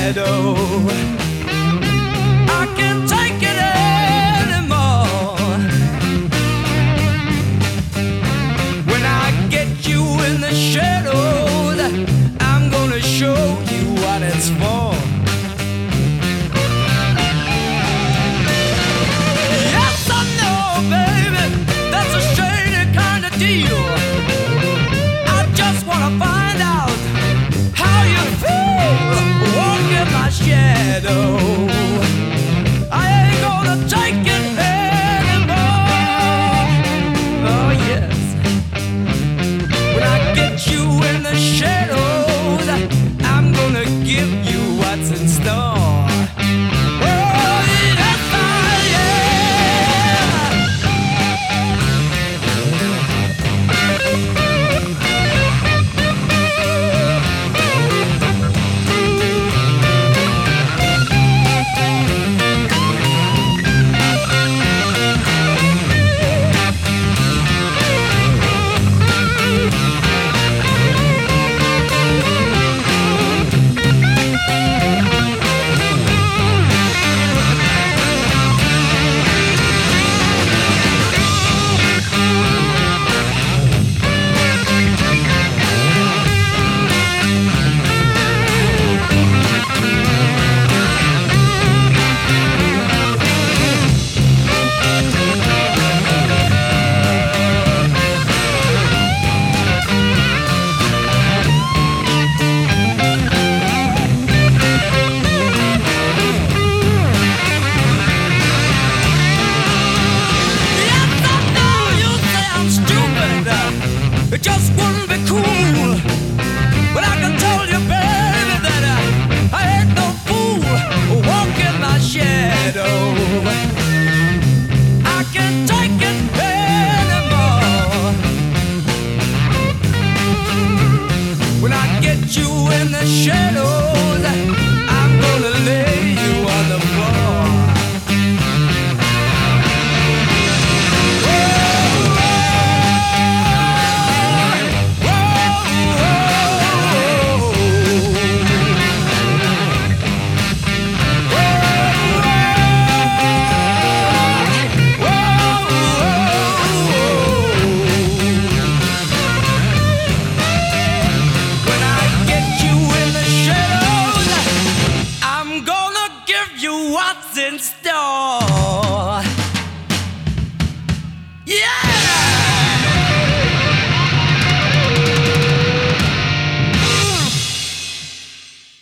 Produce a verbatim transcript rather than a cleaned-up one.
shadow. I can't take it anymore. When I get you in the shadows, I'm gonna show you what it's for. Yes, I know, baby, that's a shady kind of deal. I just wanna find out how you feel walking my shadow. I ain't gonna take it anymore. Oh yes. When I get you in the shadows, I'm gonna give you what's in store. Oh yes, I am. It just wouldn't be cool, but I can tell you, baby, that I, I ain't no fool walking my shadow. I can't take it anymore. When I get you in the shadows, I'm gonna lay you on the floor. What's in store?